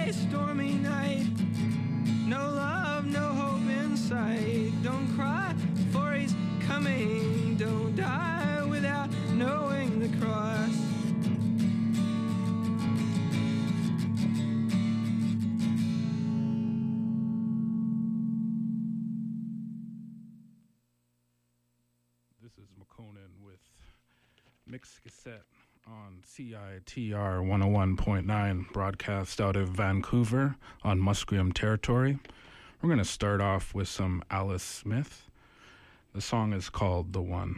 gray, stormy night. No love, no hope in sight. Don't cry, for he's coming. Don't die without knowing the cross. This is McConan with Mixed Cassette on CITR 101.9, broadcast out of Vancouver on Musqueam territory. We're going to start off with some Alice Smith. The song is called The One.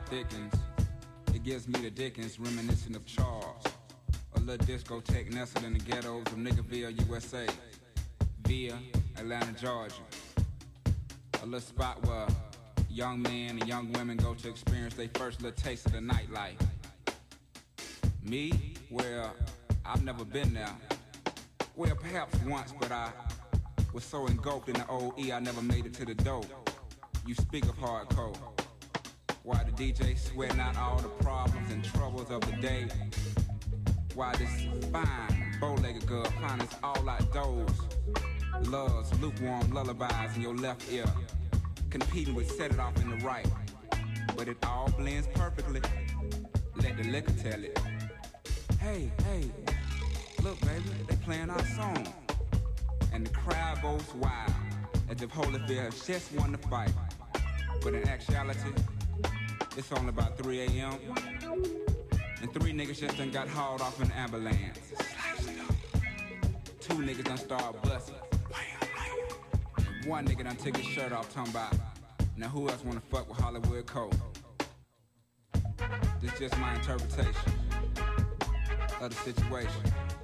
thickens. It gives me the Dickens, reminiscent of Charles. A little discotheque nestled in the ghettos of Niggerville, USA, via Atlanta, Georgia. A little spot where young men and young women go to experience their first little taste of the nightlife. Me? Well, I've never been there. Well, perhaps once, but I was so engulfed in the old E, I never made it to the door. You speak of hardcore. Why the DJ sweating out all the problems and troubles of the day. Why this fine, bow-legged girl finds us all outdoors. Loves lukewarm lullabies in your left ear, competing with set it off in the right. But it all blends perfectly. Let the liquor tell it. Hey, look baby, they playing our song. And the crowd goes wild, as if Holyfield has just won the fight. But in actuality, it's only about 3 a.m. And 3 niggas just done got hauled off in an ambulance. 2 niggas done started busting. And 1 nigga done took his shirt off, talking about, now who else wanna fuck with Hollywood Cole? This just my interpretation of the situation.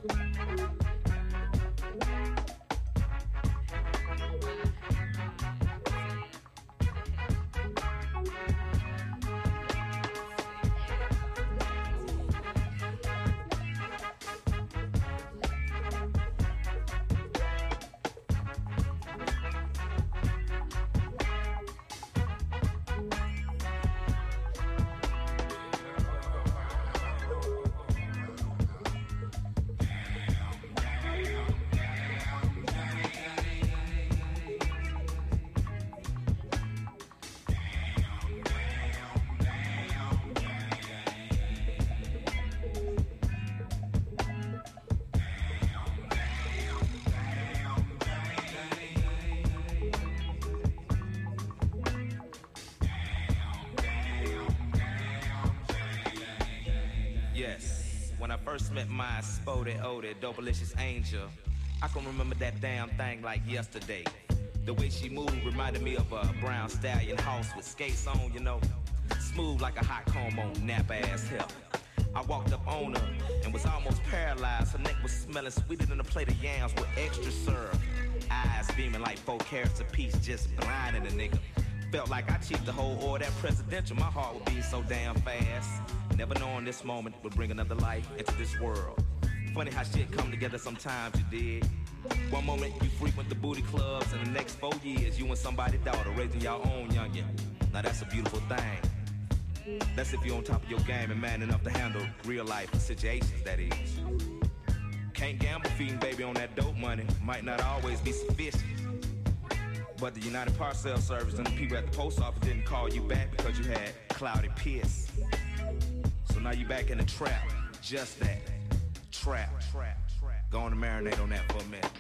First met my spotted, oded, dopalicious angel. I can remember that damn thing like yesterday. The way she moved reminded me of a brown stallion horse with skates on, you know. Smooth like a hot comb on nap-ass hip. I walked up on her and was almost paralyzed. Her neck was smelling sweeter than a plate of yams with extra syrup. Eyes beaming like 4 carats apiece, just blinding a nigga. Felt like I cheated the whole order at presidential. My heart would beat so damn fast. Never knowing this moment would bring another life into this world. Funny how shit come together sometimes, you dig. One moment you frequent the booty clubs, and the next 4 years you and somebody's daughter raising your own youngin'. Now that's a beautiful thing. That's if you're on top of your game and man enough to handle real life situations, that is. Can't gamble feeding baby on that dope money. Might not always be sufficient. But the United Parcel Service and the people at the post office didn't call you back because you had cloudy piss. So now you back in the trap, just that, trap. Go on and marinate on that for a minute.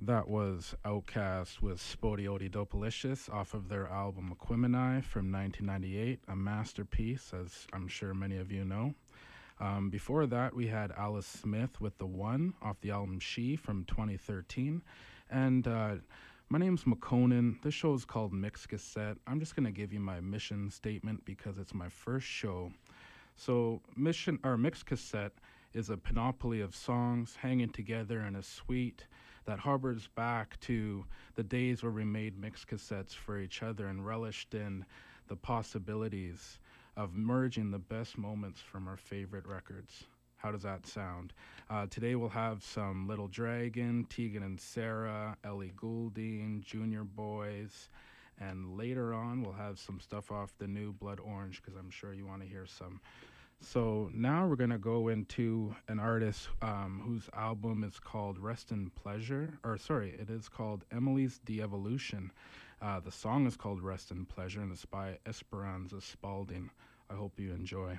That was Outkast with Spodioti Dopalicious off of their album Aquemini from 1998, a masterpiece, as I'm sure many of you know. Before that, we had Alice Smith with The One off the album She from 2013. And my name's McConan. This show is called Mix Cassette. I'm just going to give you my mission statement because it's my first show. So Mix Cassette is a panoply of songs hanging together in a suite that harbors back to the days where we made mix cassettes for each other and relished in the possibilities of merging the best moments from our favorite records. How does that sound? Today we'll have some Little Dragon, Tegan and Sarah, Ellie Goulding, Junior Boys, and later on we'll have some stuff off the new Blood Orange because I'm sure you want to hear some. So now we're going to go into an artist whose album is called Rest in Pleasure, it is called Emily's De-Evolution. The song is called Rest in Pleasure, and it's by Esperanza Spalding. I hope you enjoy.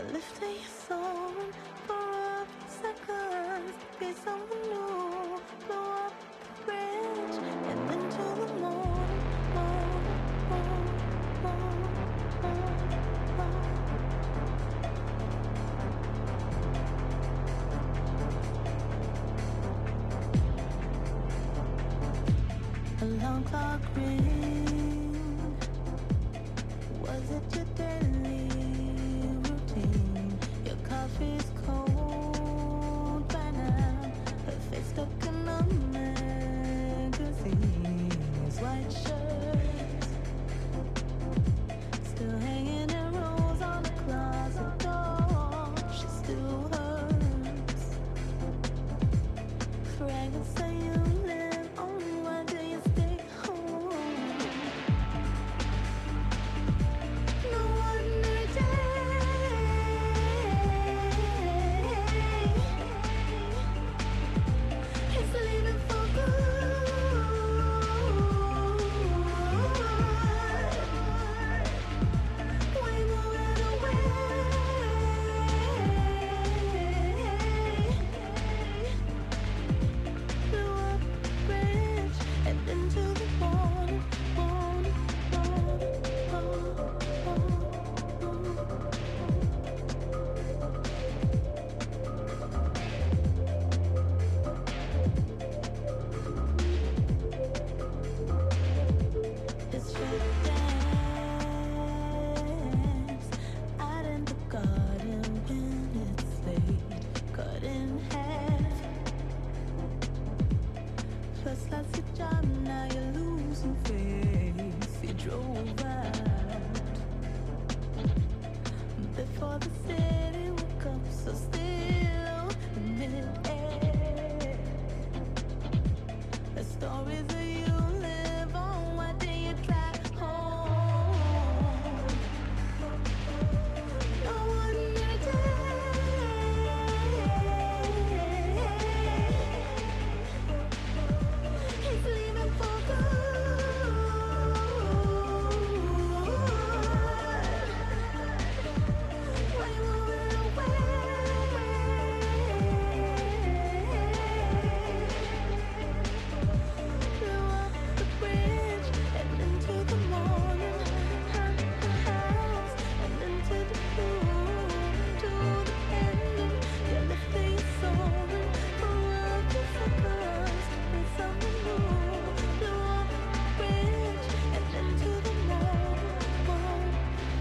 You're lifting your soul for a few seconds. Be someone new. Blow up the bridge and into the morning. Alarm clock ring. Was it your daily routine? Your coffee's cold by now. Her face stuck in a magazine. His white shirt still hanging in rows on the closet door. She still hurts. Fragrance say you live on. Why do you stay home? No ordinary day. It's leaving for good. We're moving away. Blew up the bridge and into the morning. It's your dance out in the garden when it's late, cut in half. First class your job, now you're losing face. You drove out before the city woke up so still in mid-air. The stories that you live on, why do you drive home? No ordinary day. He's leaving for good. We're moving away. Blew up the bridge and into the morning. House and into the blue, to the ending. You're lifting your soul for a few seconds. Be someone new. Blew up the bridge and into the morning.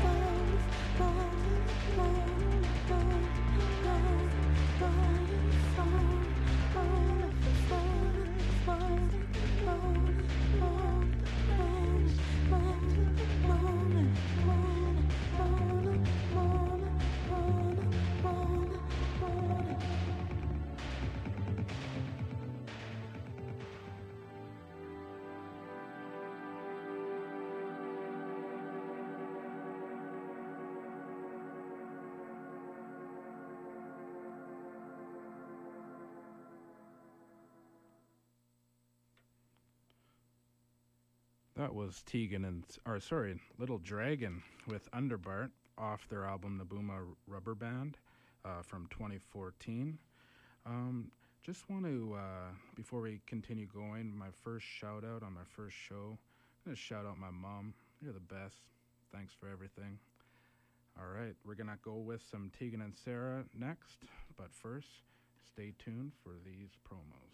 That was Tegan and, Little Dragon with Underbart off their album Nabooma Rubber Band from 2014. Just want to, before we continue going, my first shout out on my first show, I'm going to shout out my mom. You're the best. Thanks for everything. All right, we're going to go with some Tegan and Sara next, but first, stay tuned for these promos.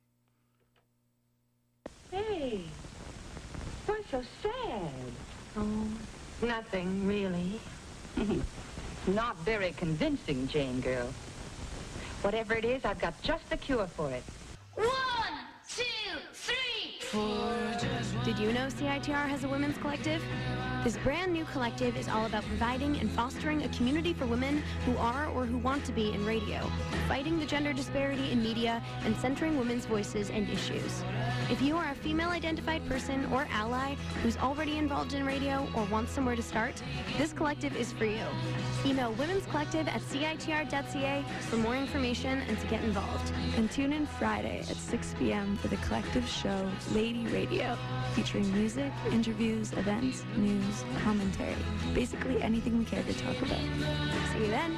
Hey, what's so sad? Oh, nothing really. Not very convincing, Jane girl. Whatever it is, I've got just the cure for it. 1, 2, 3, 4. Did you know CITR has a women's collective? This brand new collective is all about providing and fostering a community for women who are or who want to be in radio, fighting the gender disparity in media, and centering women's voices and issues. If you are a female-identified person or ally who's already involved in radio or wants somewhere to start, this collective is for you. Email womenscollective@citr.ca for more information and to get involved. And tune in Friday at 6 p.m. for the collective show Lady Radio, featuring music, interviews, events, news, commentary. Basically anything we care to talk about. See you then.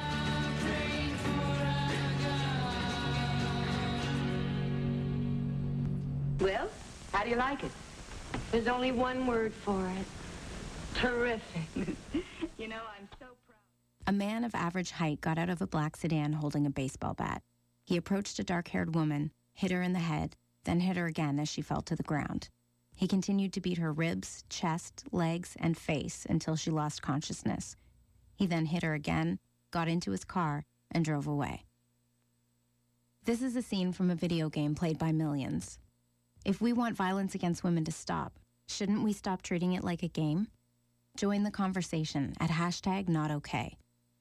Well, how do you like it? There's only one word for it. Terrific. You know, I'm so proud. A man of average height got out of a black sedan holding a baseball bat. He approached a dark-haired woman, hit her in the head, then hit her again as she fell to the ground. He continued to beat her ribs, chest, legs, and face until she lost consciousness. He then hit her again, got into his car, and drove away. This is a scene from a video game played by millions. If we want violence against women to stop, shouldn't we stop treating it like a game? Join the conversation at #NotOkay.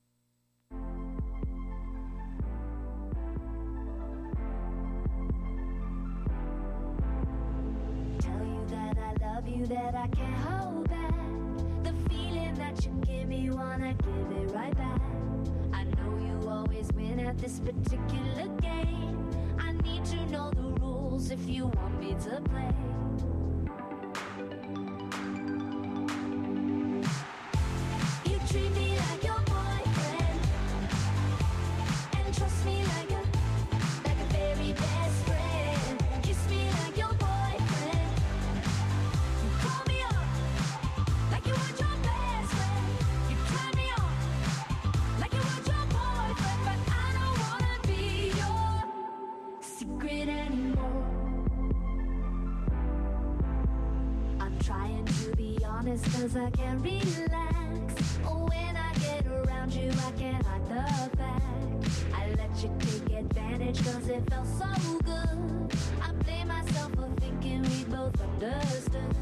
Tell you that I love you, that I can't hold back. The feeling that you give me, wanna give it right back. I know you always win at this particular game. I need to know the rules if you want me to play. You treat me like your boyfriend and trust me like a very best friend. Kiss me like your boyfriend. You call me up like you want your best friend. You turn me on like you want your boyfriend, but I don't wanna be your secret anymore. I'm trying to be honest 'cause I can't relax. When I get around you, I can't hide the fact. I let you take advantage 'cause it felt so good. I blame myself for thinking we both understood.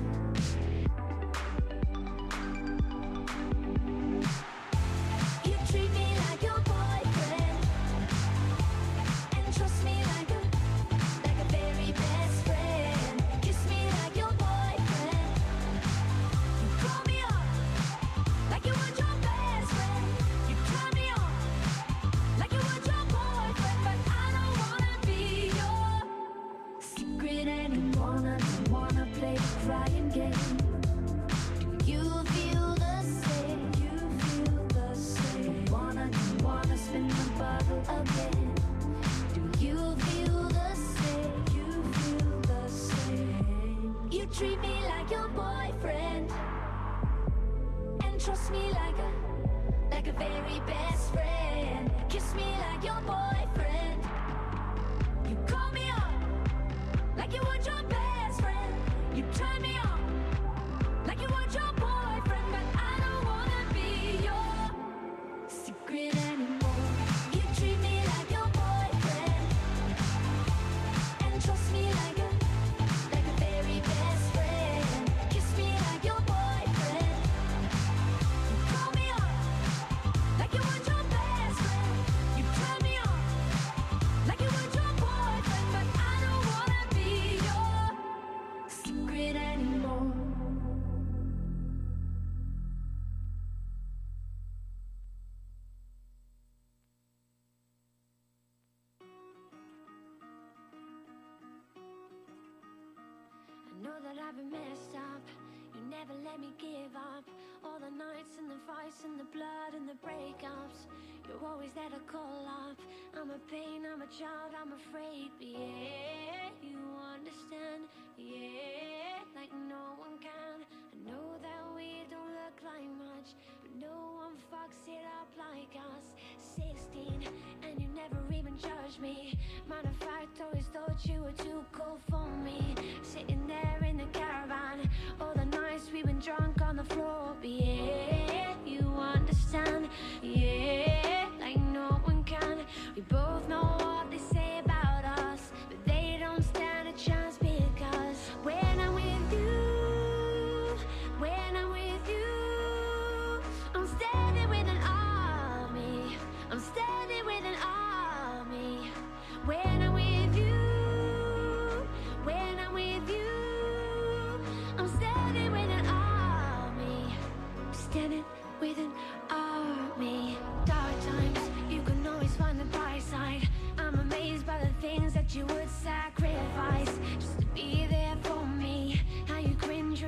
You treat me like your boyfriend and trust me like a very best friend. Kiss me like your boyfriend. You call me up like you want your best friend. You turn me on like you want your boyfriend, but I don't wanna be your secret anymore. I don't wanna play the crying game. Do you feel the same? You feel the same. Don't wanna spin the bottle again. Do you feel the same? You feel the same. You treat me like your boyfriend and trust me like a very best friend. Kiss me like your boyfriend. You call me up like you want your best friend. You turn me on like you want your boyfriend, but I don't wanna be your secret anymore. You treat me like your boyfriend and trust me like a very best friend. Kiss me like your boyfriend. You call me up like you want your best friend. You turn me on like you want your boyfriend, but I don't wanna be your secret anymore. I know that I've been messed up. You never let me give up. All the nights and the fights and the blood and the breakups. You're always there to call up. I'm a pain, I'm a child, I'm afraid. But yeah, you understand. Yeah, like no one can. I know that we don't look like much, but no one fucks it up like us. 16, and you never even judged me. Matter of fact, always thought you were too cool for me. Sitting there in the caravan, all the nights we've been drunk on the floor. But yeah, you understand. Yeah, like no one can. We both know what they say about us, but they don't stand a chance because when I'm with you, when I'm with you, I'm standing with an army. I'm standing with an army. When I'm with you, when I'm with you, I'm standing with an army. I'm standing with an army. Dark times, you can always find the bright side. I'm amazed by the things that you would sacrifice just to be there for me. How you cringe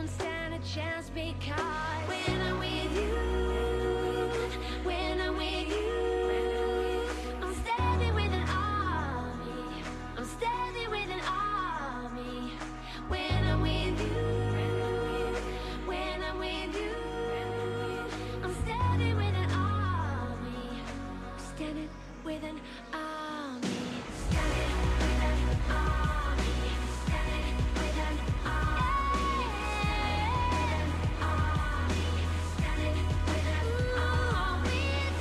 don't stand a chance because when I'm with you, when I'm with you, I'm standing with an army. I'm standing with an army. When I'm with you, when I'm with you, I'm standing with an army. Standing with an army. Standing with an army. Standing with an army. Standing with an army.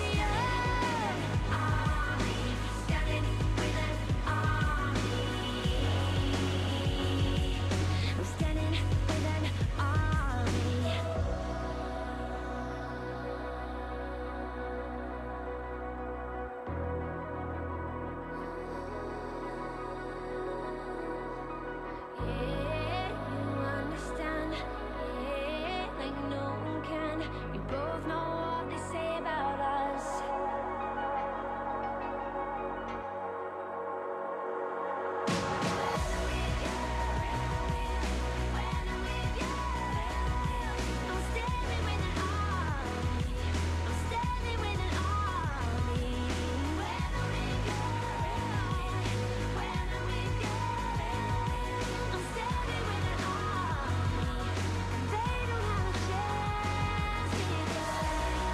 Standing with an army. I'm standing with an army. Yeah, you understand. Yeah, like no one can. We both know what they say about us. I'm standing with an army. I'm standing with an army. When I'm with you, when I'm with you, I'm standing with an army. They don't have a chance because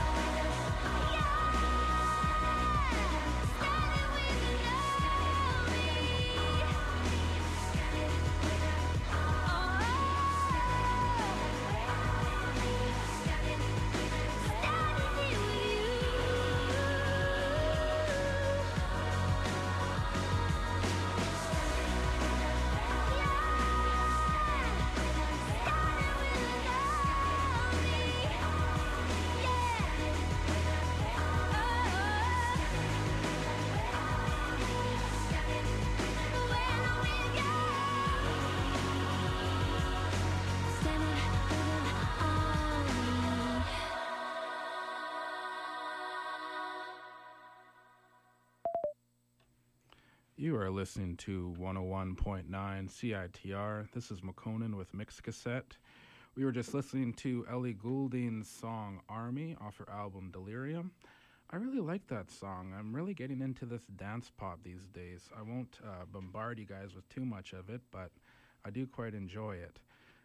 You are listening to 101.9 CITR. This is McConan with Mix Cassette. We were just listening to Ellie Goulding's song Army off her album Delirium. I really like that song. I'm really getting into this dance pop these days. I won't bombard you guys with too much of it, but I do quite enjoy it.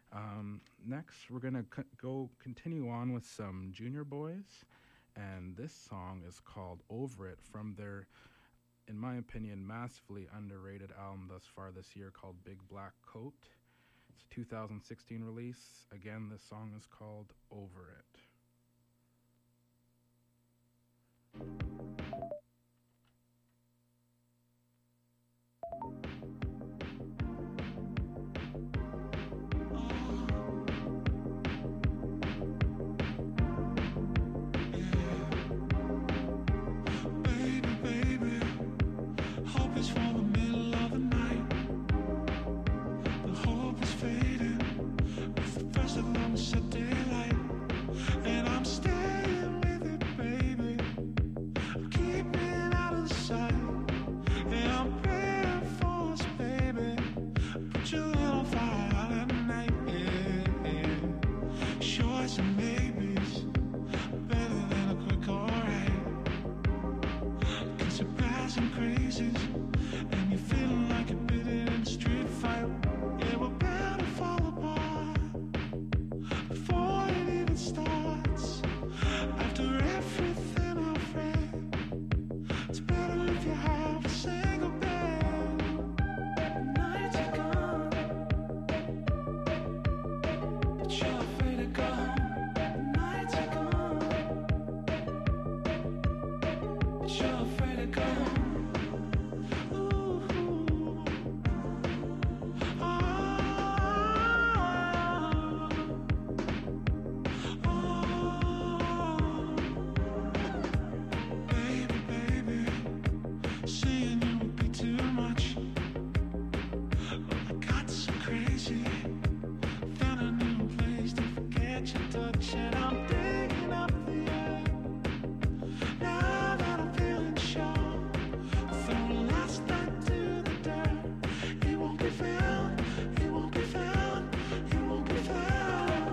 Next, we're going to continue on with some Junior Boys, and this song is called Over It from their, in my opinion, massively underrated album thus far this year called Big Black Coat. It's a 2016 release. Again, this song is called Over It. It won't be found.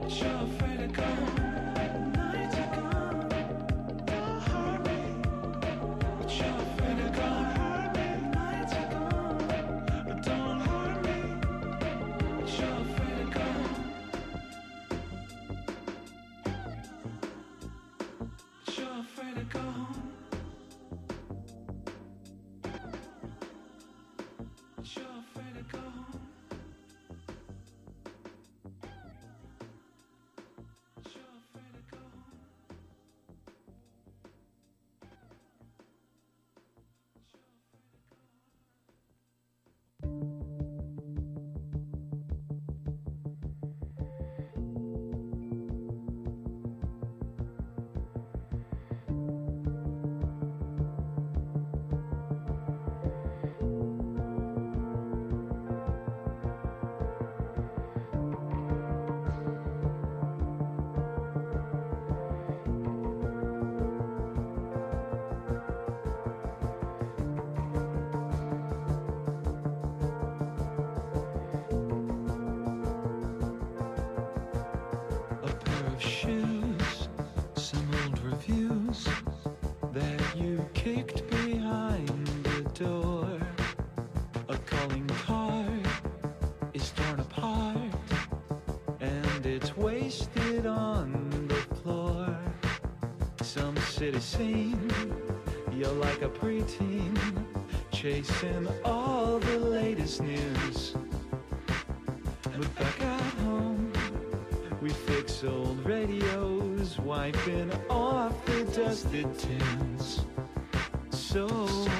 city scene. You're like a preteen, chasing all the latest news. But back at home, we fix old radios, wiping off the dusted tins. So,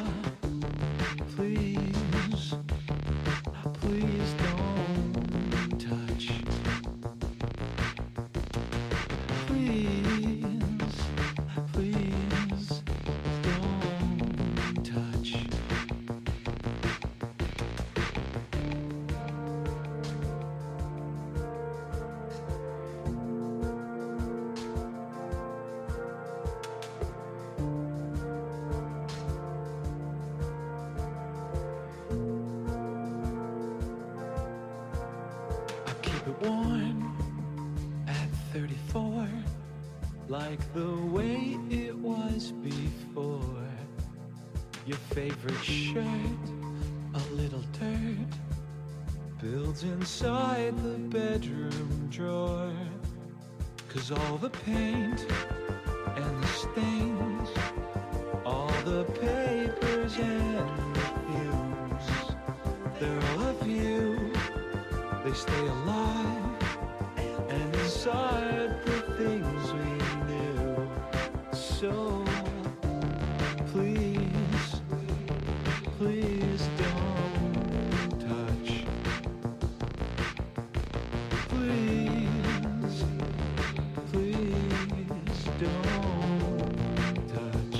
please, please don't touch. Please, please don't touch. I keep it warm at 34, like the way it was before. Your favorite shirt, a little dirt, builds inside the bedroom drawer. 'Cause all the paint and the stains, all the papers and the fumes, they're all of you, they stay alive, and inside the things we knew. So, please, please don't touch. Please, please don't touch.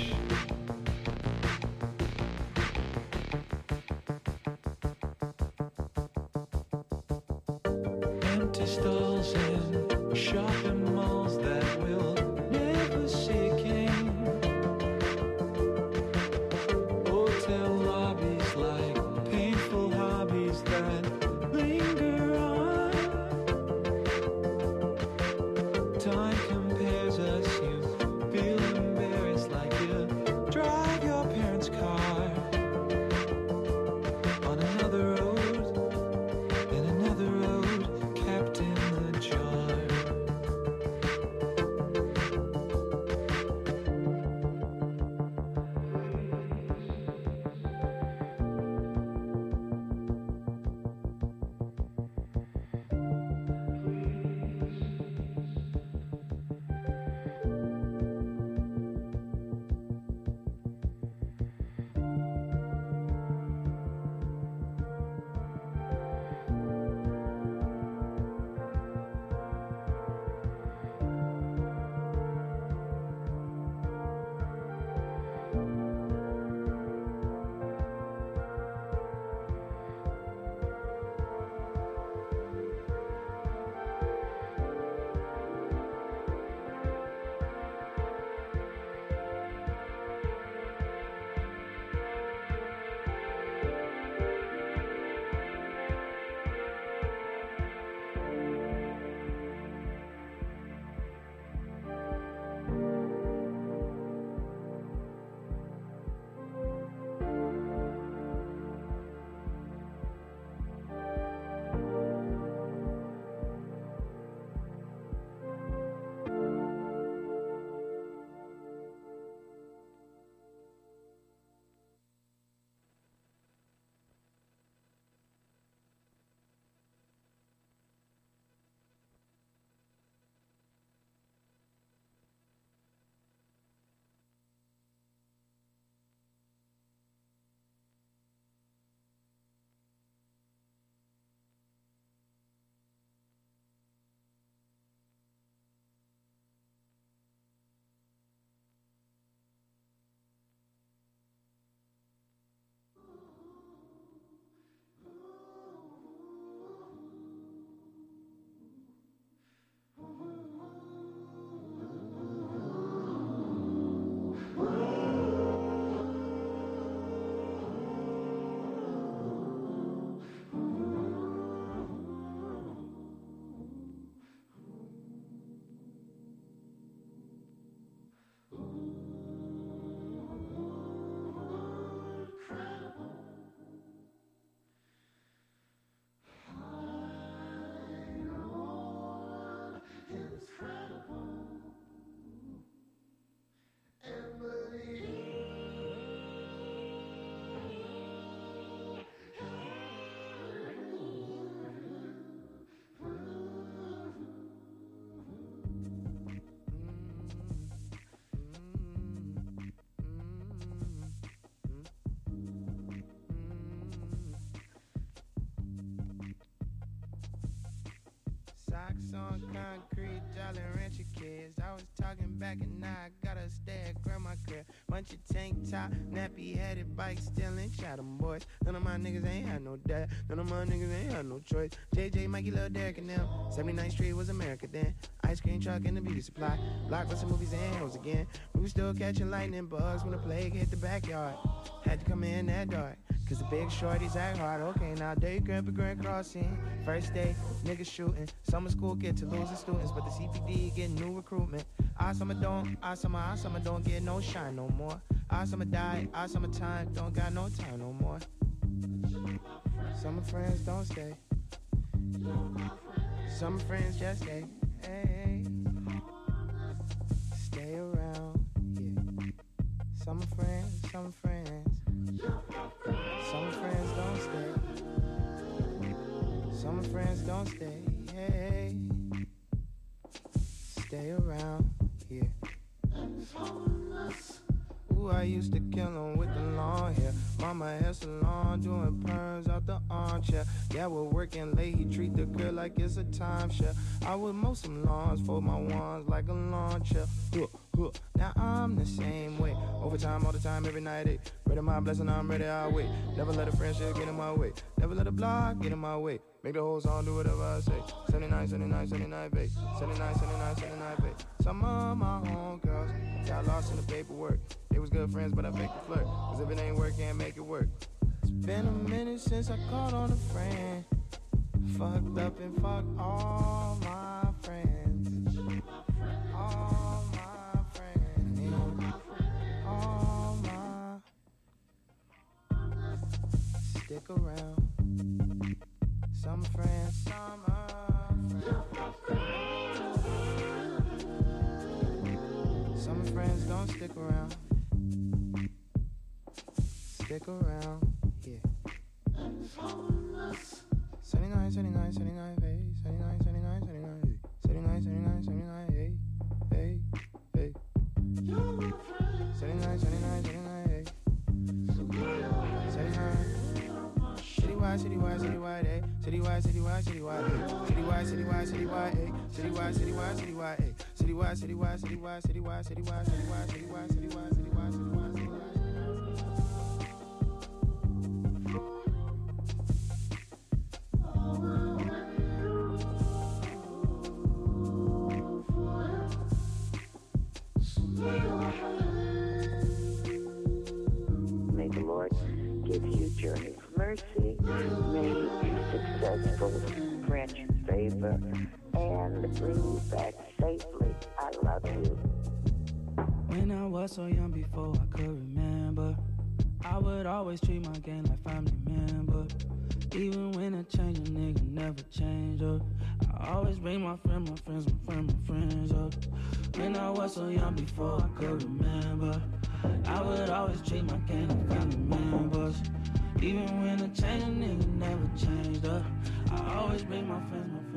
Empty stalls and shopping malls that will never see again. Hotel lobbies like painful hobbies that linger on. Time compares us, you feel embarrassed like you drive your parents' car on another road, in another road, kept in the jar. on concrete, Jolly Rancher kids. I was talking back and now I gotta stay at grandma crib. Bunch of tank top, nappy headed bike stealing, shot 'em boys. None of my niggas ain't had no dad. None of my niggas ain't had no choice. JJ, Mikey, Lil Derek and them. 79th Street was America then. Ice cream truck and the beauty supply. Blockbuster movies and hoes again. We was still catching lightning bugs when the plague hit the backyard. Had to come in that dark, cause the big shorties act hard. Okay, now day grandpa grand crossing. First day, niggas shooting. Summer school get to losing students, but the CPD get new recruitment. Our summer don't get no shine no more. Our summer die, our summertime don't got no time no more. Summer friends don't stay. Summer friends just stay. Hey, stay around, yeah. Summer friends, summer friends. Summer friends don't stay. Summer friends don't stay. Hey, stay around, yeah. Ooh, I used to kill 'em with the long hair. Mama hair salon, doing perms out the armchair. Yeah, we're working late, he treat the girl like it's a timeshare. I would mow some lawns for my wands like a lawn chair. Now I'm the same way. Overtime all the time, every night, eh. Ready my blessing, I'm ready, I'll wait. Never let a friendship get in my way. Never let a block get in my way. Make the whole song do whatever I say. 79, 79, 79, babe. 79, 79, 79, babe. Some of my homegirls got lost in the paperwork. They was good friends, but I faked the flirt. Cause if it ain't work, can't make it work. It's been a minute since I called on a friend. Fucked up and fucked all my friends. All my friends. All my. Stick around. Some friends, summer friends. Some friends don't stick around. Stick around, yeah. 79, 79, 79, hey. 79, 79, 79, hey. 79, 79, 79, hey. Hey, hey. 79, 79, 79, hey. 79. Citywide, citywide, citywide, eh? Citywide, citywide, citywide, eh? Citywide, citywide, citywide, eh? Citywide, citywide, citywide, eh? Citywide, citywide, citywide, citywide, citywide, citywide, citywide, citywide, citywide, citywide, citywide. May the Lord give you journey of mercy. May you be successful, grant you favor, and bring you back safely. I love you. When I was so young before I could remember, I would always treat my gang like family member. Even when I change, a nigga never change up. I always bring my friends up. When I was so young before I could remember, I would always treat my gang like family members. Even when I change, a nigga never changed up. I always bring my friends up.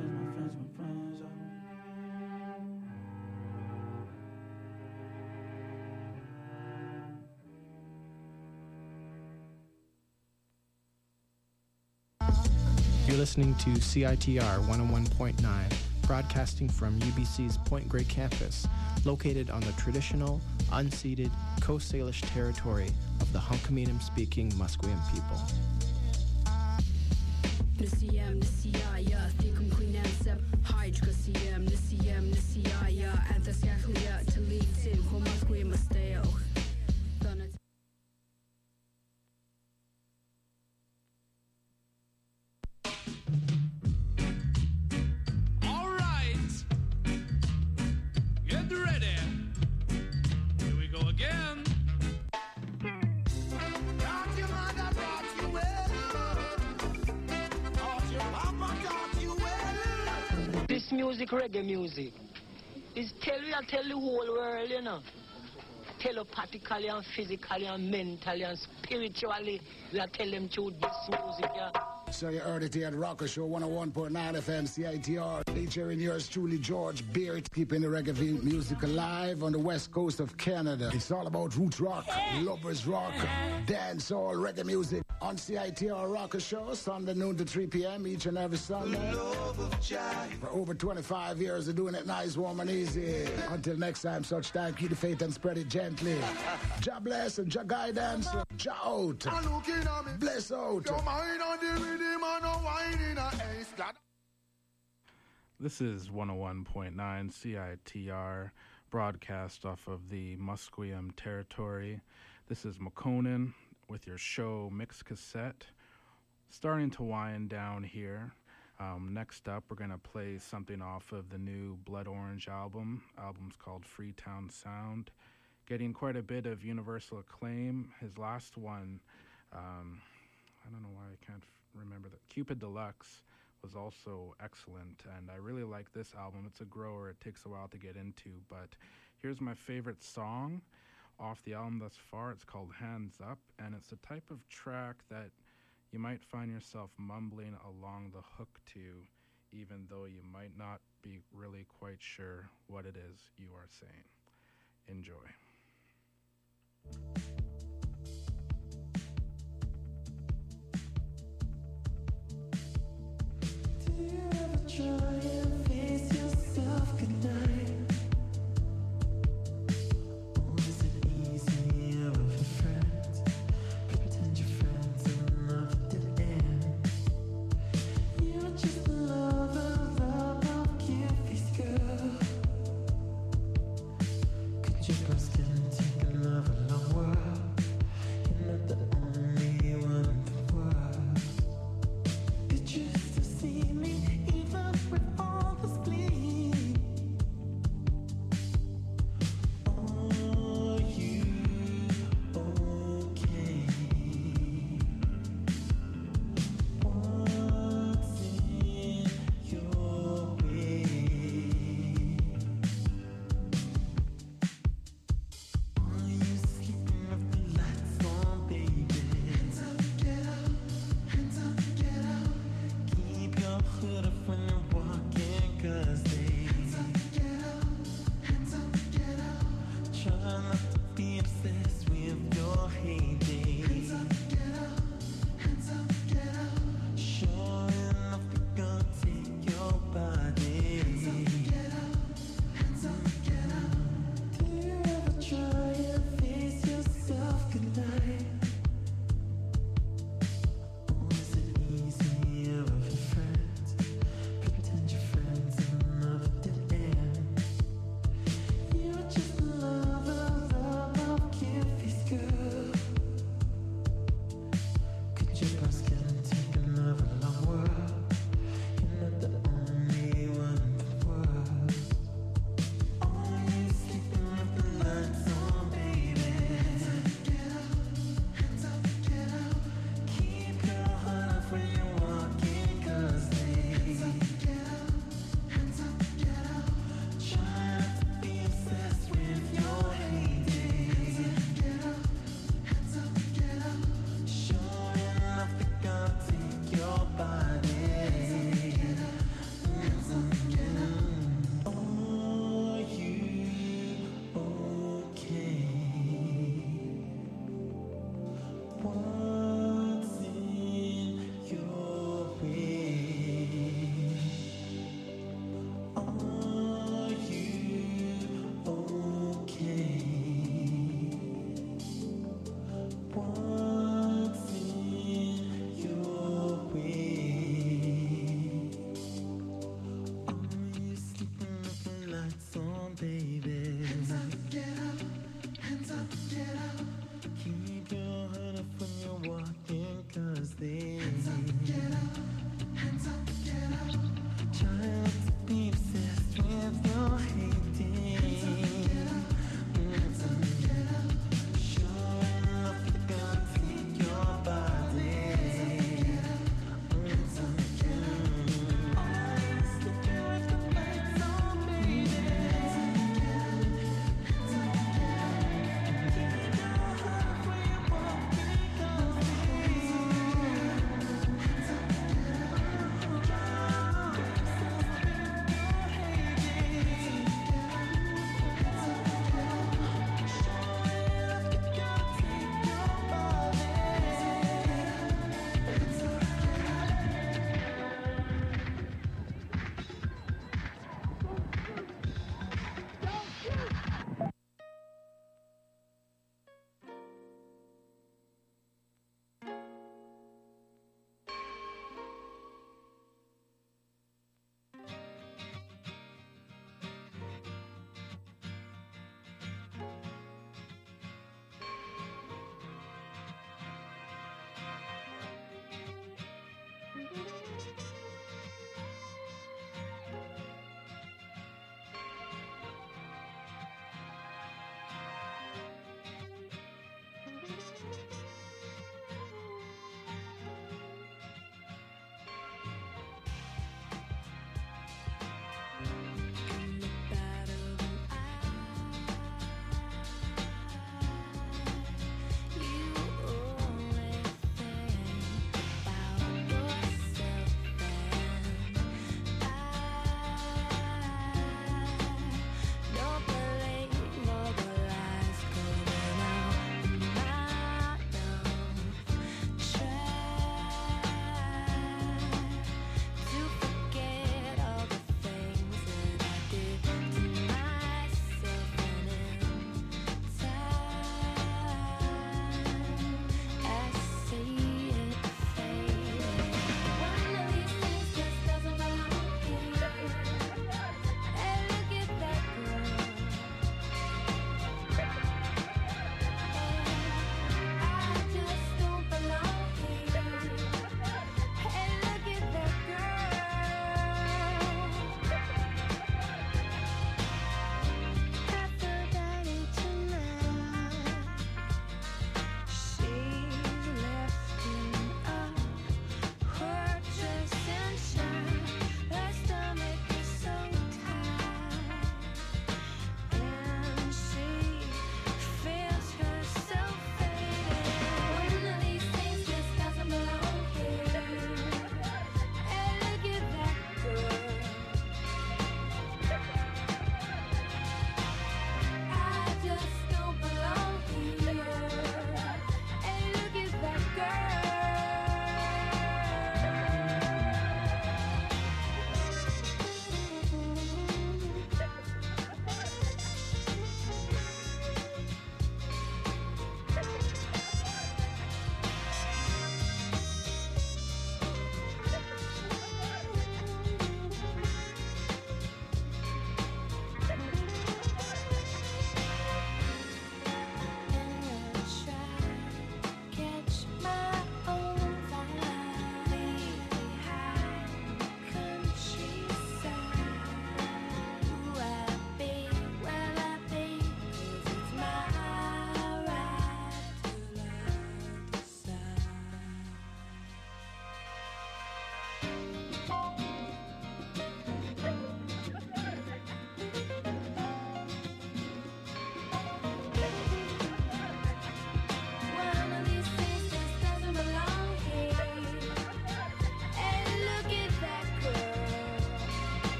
You're listening to CITR 101.9, broadcasting from UBC's Point Grey campus, located on the traditional, unceded Coast Salish territory of the Hunkaminam-speaking Musqueam people. Music, reggae music, is tell the whole world, you know. Telepathically and physically and mentally and spiritually, we are tell them to this music, yeah. So you heard it here at Rocker Show 101.9 FM CITR, featuring yours truly, George Beard, keeping the reggae music alive on the west coast of Canada. It's all about roots rock, lovers rock, dancehall, reggae music. on CITR Rocker Show, Sunday noon to 3 p.m. each and every Sunday. For over 25 years of doing it nice, warm, and easy. Until next time, such time, keep the faith and spread it gently. Jah bless and Jah guidance. Jah out. Bless out. This is 101.9 CITR, broadcast off of the Musqueam territory. This is McConan with your show Mix Cassette. Starting to wind down here. Next up, we're going to play something off of the new Blood Orange album. Album's called Freetown Sound. Getting quite a bit of universal acclaim. His last one, I don't know why I can't remember that. Cupid Deluxe was also excellent, and I really like this album. It's a grower. It takes a while to get into, but here's my favorite song off the album thus far. It's called Hands Up, and it's the type of track that you might find yourself mumbling along the hook to, even though you might not be really quite sure what it is you are saying. Enjoy. Do you ever try and face yourself goodnight? Just lost in taking love a long world.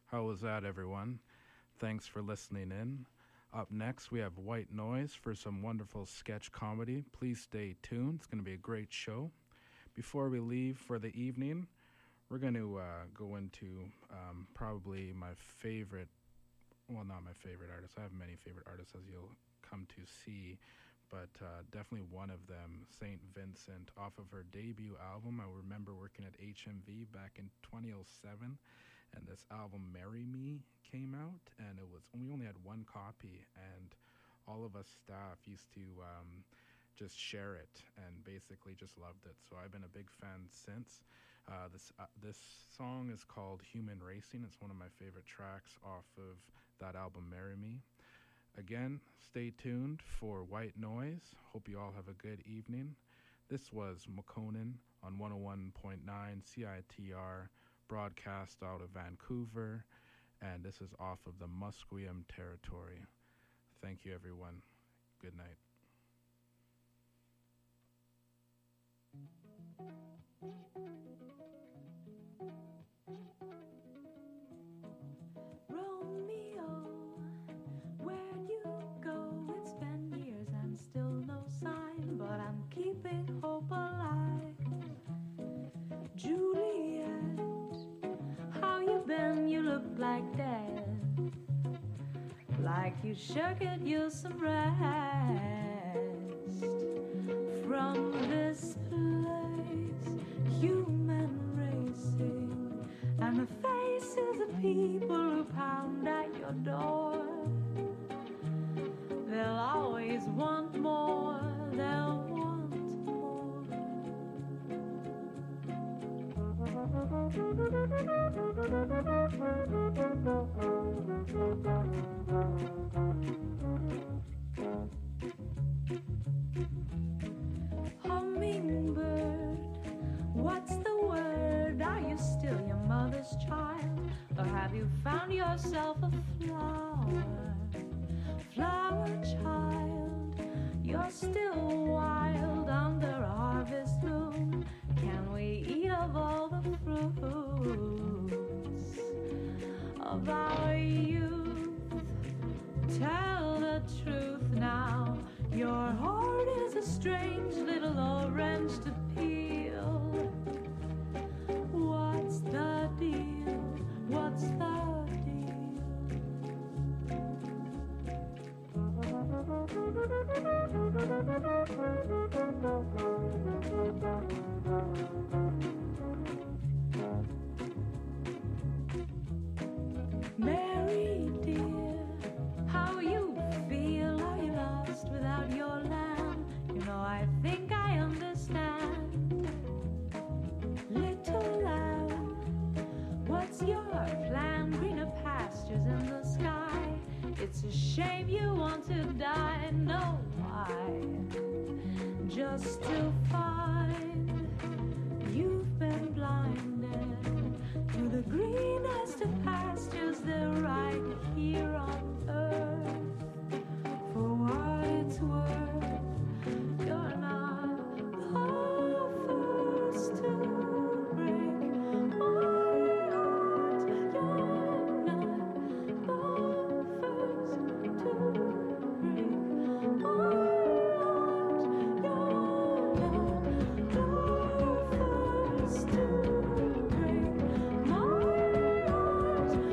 How was that, everyone? Thanks for listening in. Up next, we have White Noise for some wonderful sketch comedy. Please stay tuned. It's going to be a great show. Before we leave for the evening, we're going to go into probably my favorite, well, not my favorite artist. I have many favorite artists, as you'll come to see, but definitely one of them, St. Vincent, off of her debut album. I remember working at HMV back in 2007, and this album, Marry Me, came out, and we only had one copy, and all of us staff used to just share it and basically just loved it. So I've been a big fan since. This song is called Human Racing. It's one of my favorite tracks off of that album, Marry Me. Again, stay tuned for White Noise. Hope you all have a good evening. This was Makonnen on 101.9 CITR, broadcast out of Vancouver, and this is off of the Musqueam territory. Thank you, everyone. Good night. Romeo, where'd you go? It's been years and still no sign, but I'm keeping hope alive. Juliet, how you been? You look like death, like you sure could use some rest. From this place, human racing, and the faces of people who pound at your door. They'll always want more, they'll want Hummingbird, what's the word? Are you still your mother's child? Or have you found yourself a flower? Flower child, you're still wild under a harvest moon. Can we eat of all the fruits of our youth? Tell the truth now. Your heart is a strange little orange to peel. What's the deal? What's the Mary dear, how you feel? Are you lost without your lamb? You know, I think I understand. Little lamb, what's your plan? Greener pastures in the sky. It's a shame you want to die. No, why? Just to find you've been blinded to the greenest of pastures. They're right here on